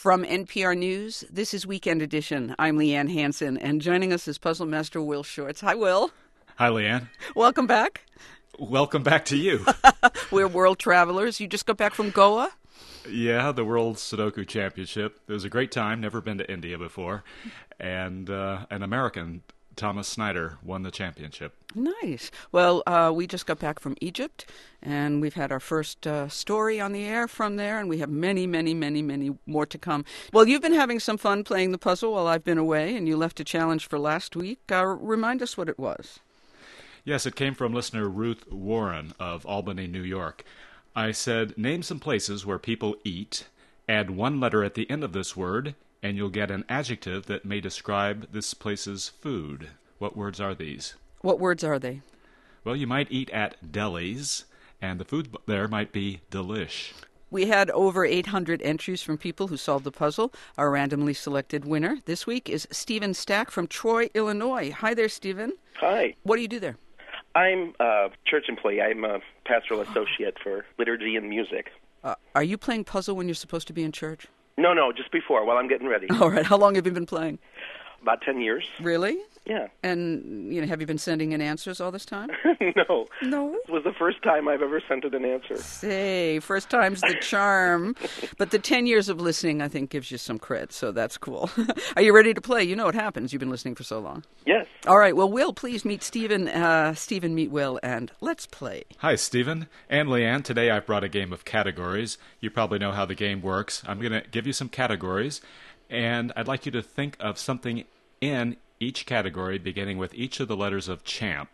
From NPR News, this is Weekend Edition. I'm Leanne Hansen, and joining us is Puzzle Master Will Shortz. Hi, Will. Hi, Leanne. Welcome back. Welcome back to you. We're world travelers. You just got back from Goa? Yeah, the World Sudoku Championship. It was a great time. Never been to India before. And an American, Thomas Snyder, won the championship. Nice. Well, we just got back from Egypt, and we've had our first story on the air from there, and we have many, many, many, many more to come. Well, you've been having some fun playing the puzzle while I've been away, and you left a challenge for last week. Remind us what it was. Yes, it came from listener Ruth Warren of Albany, New York. I said, name some places where people eat, add one letter at the end of this word, and you'll get an adjective that may describe this place's food. What words are these? What words are they? Well, you might eat at delis, and the food there might be delish. We had over 800 entries from people who solved the puzzle. Our randomly selected winner this week is Stephen Stack from Troy, Illinois. Hi there, Stephen. Hi. What do you do there? I'm a church employee. I'm a pastoral associate for liturgy and music. Are you playing puzzle when you're supposed to be in church? No, just before, while I'm getting ready. All right. How long have you been playing? About 10 years. Really? Yeah. And, have you been sending in answers all this time? No. No? It was the first time I've ever sent in an answer. Say, first time's the charm. But the 10 years of listening, I think, gives you some cred, so that's cool. Are you ready to play? You know what happens. You've been listening for so long. Yes. All right. Well, Will, please meet Stephen. Stephen, meet Will, and let's play. Hi, Stephen and Leanne. Today I've brought a game of categories. You probably know how the game works. I'm going to give you some categories, and I'd like you to think of something in each category beginning with each of the letters of champ,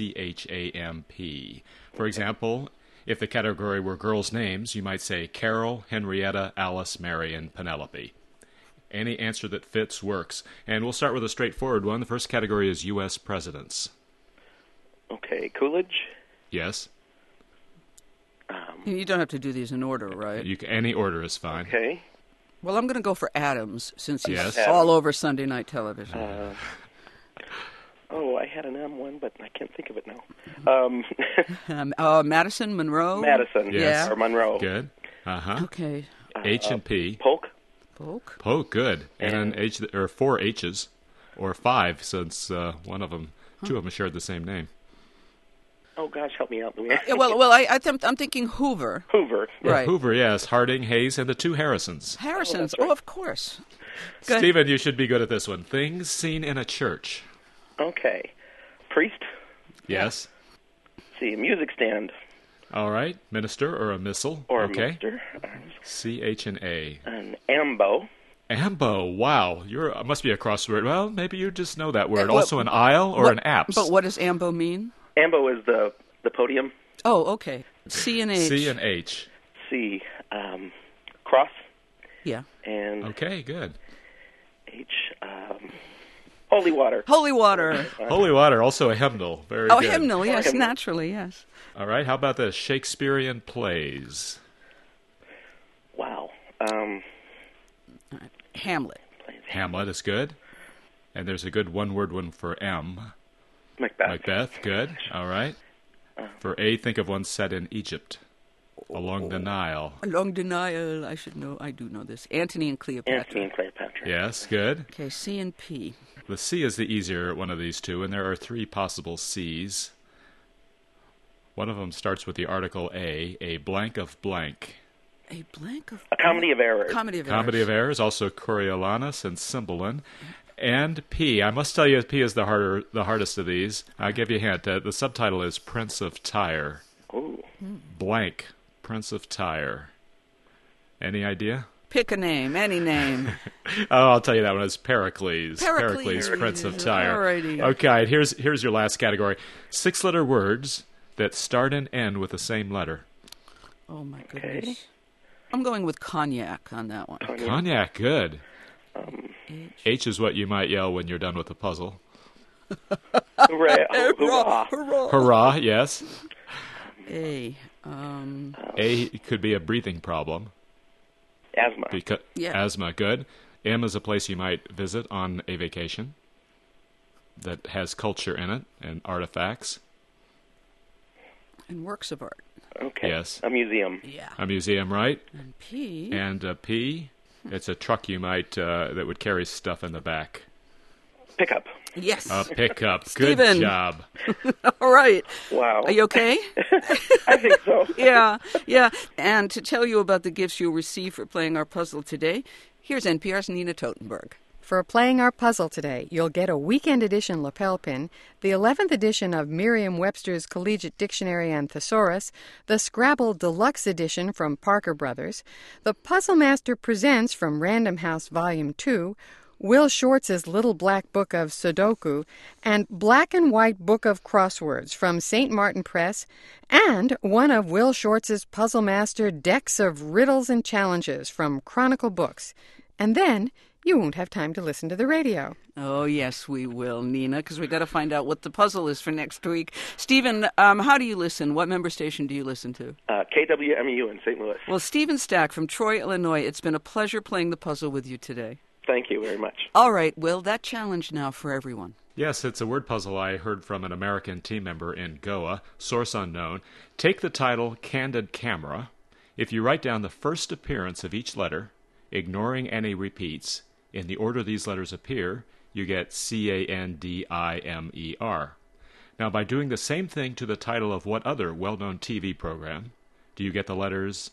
C-H-A-M-P. For example, if the category were girls' names, you might say Carol, Henrietta, Alice, Mary, and Penelope. Any answer that fits works. And we'll start with a straightforward one. The first category is U.S. presidents. Okay, Coolidge? Yes. You don't have to do these in order, right? Any order is fine. Okay. Well, I'm going to go for Adams, since he's Yes. all over Sunday night television. I had an M one, but I can't think of it now. Madison, Monroe? Madison. Yes. Or Monroe. Good. Uh-huh. Okay. H and P. Polk? Polk? Polk, good. And an H, or 4 H's, or 5, since two of them shared the same name. Oh, gosh, help me out, Louis. Yeah, well, I'm thinking Hoover. Hoover. Right. Hoover, yes. Harding, Hayes, and the 2 Harrisons. Harrison's. that's right. Of course. Good. Stephen, you should be good at this one. Things seen in a church. Okay. Priest? Yes. Let's see, music stand. All right. Minister or a missile. Or okay. a mister. C-H and A. An ambo. Ambo. Wow. Must be a crossword. Well, maybe you just know that word. What- Also an aisle or an apse. But what does AMBO mean? Ambo is the podium. Oh, okay. C and H. C and H. C, cross. Yeah. And Okay, good. H, holy water. Holy water. Holy water, also a hymnal. Very Oh, good. hymnal. Yes, Hymnal. naturally, yes. All right. How about the Shakespearean plays? Wow. Hamlet. Hamlet is good. And there's a good one-word one for M. Macbeth. Macbeth, good. All right. For A, think of one set in Egypt, along the Nile. Long denial. I should know. I do know this. Antony and Cleopatra. Antony and Cleopatra. Yes, good. Okay, C and P. The C is the easier one of these two, and there are 3 possible C's. One of them starts with the article a blank of blank. A blank of... A comedy of errors. Comedy of errors. Comedy of errors, also Coriolanus and Cymbeline. And P. I must tell you, P is the hardest of these. I'll give you a hint. The subtitle is Prince of Tyre. Ooh. Blank, Prince of Tyre. Any idea? Pick a name, any name. Oh, I'll tell you that one. It's Pericles. Pericles. Prince of Tyre. Alrighty. Okay, here's your last category. 6-letter words that start and end with the same letter. Oh, my goodness. I'm going with cognac on that one. Cognac, good. H. H is what you might yell when you're done with the puzzle. Hooray. Oh, Hurrah, hurrah. hurrah. Hurrah, yes. A. A could be a breathing problem. Asthma. Yeah. Asthma, good. M is a place you might visit on a vacation that has culture in it and artifacts. And works of art. Okay. Yes. A museum. Yeah. A museum, right? And P. And P, It's a truck you might that would carry stuff in the back. Pickup. Yes. A pickup. Good Stephen. job. All right. Wow. Are you okay? I think so. Yeah. And to tell you about the gifts you'll receive for playing our puzzle today, here's NPR's Nina Totenberg. For playing our puzzle today, you'll get a weekend edition lapel pin, the 11th edition of Merriam-Webster's Collegiate Dictionary and Thesaurus, the Scrabble Deluxe Edition from Parker Brothers, the Puzzle Master Presents from Random House Volume 2, Will Shortz's Little Black Book of Sudoku, and Black and White Book of Crosswords from St. Martin Press, and one of Will Shortz's Puzzle Master decks of riddles and challenges from Chronicle Books. And then you won't have time to listen to the radio. Oh, yes, we will, Nina, because we got to find out what the puzzle is for next week. Stephen, how do you listen? What member station do you listen to? KWMU in St. Louis. Well, Stephen Stack from Troy, Illinois, it's been a pleasure playing the puzzle with you today. Thank you very much. All right, Will, that challenge now for everyone. Yes, it's a word puzzle I heard from an American team member in Goa, source unknown. Take the title Candid Camera. If you write down the first appearance of each letter, ignoring any repeats, in the order these letters appear, you get Candimer. Now, by doing the same thing to the title of what other well-known TV program, do you get the letters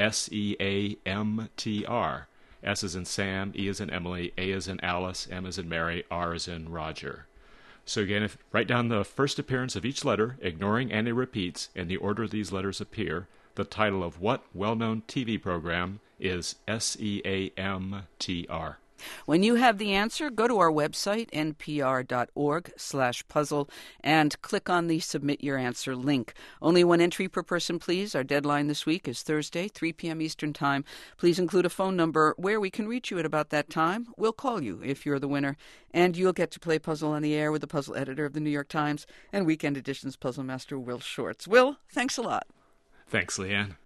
Seamtr? S is in Sam, E is in Emily, A is in Alice, M is in Mary, R is in Roger. So again, write down the first appearance of each letter, ignoring any repeats, in the order these letters appear. The title of what well-known TV program is Seamtr? When you have the answer, go to our website, npr.org/puzzle, and click on the Submit Your Answer link. Only one entry per person, please. Our deadline this week is Thursday, 3 p.m. Eastern Time. Please include a phone number where we can reach you at about that time. We'll call you if you're the winner, and you'll get to play Puzzle on the Air with the puzzle editor of the New York Times and Weekend Edition's puzzle master, Will Shortz. Will, thanks a lot. Thanks, Leanne.